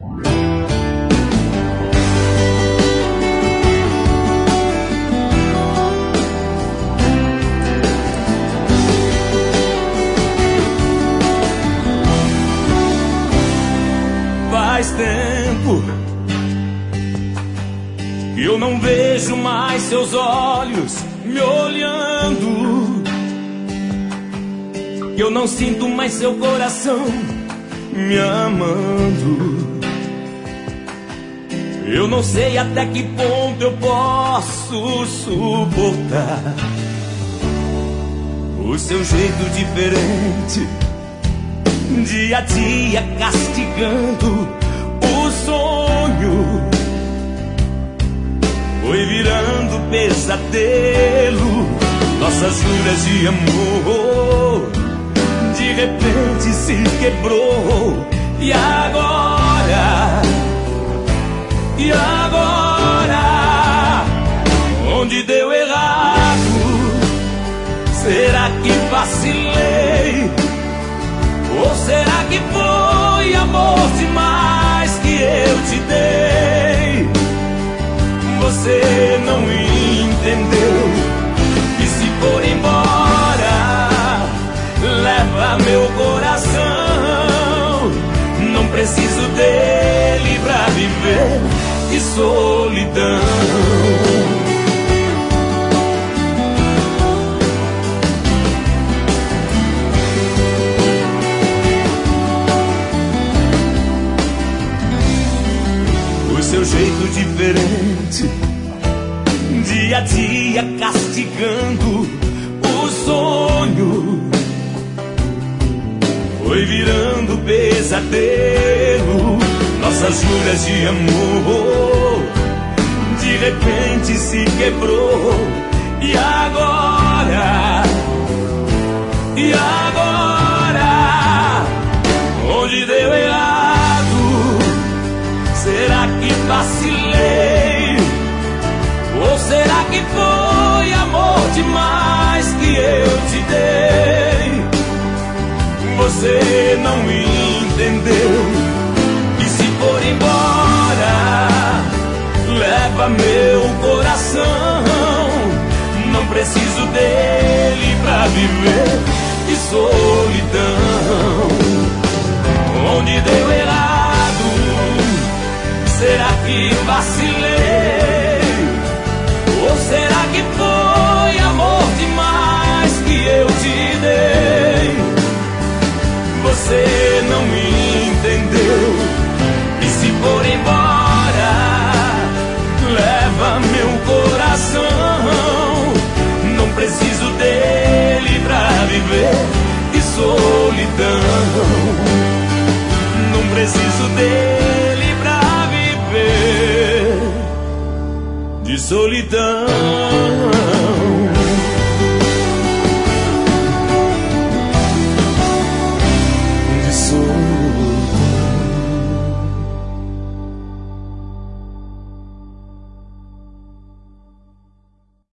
Faz tempo que eu não vejo mais seus olhos me olhando, que eu não sinto mais seu coração me amando. Eu não sei até que ponto eu posso suportar o seu jeito diferente, dia a dia castigando o sonho. Foi virando pesadelo, nossas juras de amor de repente se quebrou. E agora? E agora? Onde deu errado? Será que vacilei? Ou será que foi amor demais que eu te dei? Você não entendeu que se for embora, leva meu coração. Não preciso dele pra viver de solidão. Seu jeito diferente, dia a dia castigando o sonho, foi virando pesadelo, nossas juras de amor de repente se quebrou. E agora? E agora? Onde deu errado? Será que vacilei? Ou será que foi amor demais que eu te dei? Você não entendeu que se for embora, leva meu coração. Não preciso dele pra viver de solidão. Onde deu errado? Será que vacilei? Ou será que foi amor demais que eu te dei? Você não me entendeu. E se for embora, leva meu coração. Não preciso dele pra viver de solidão. Não preciso dele pra viver de solidão.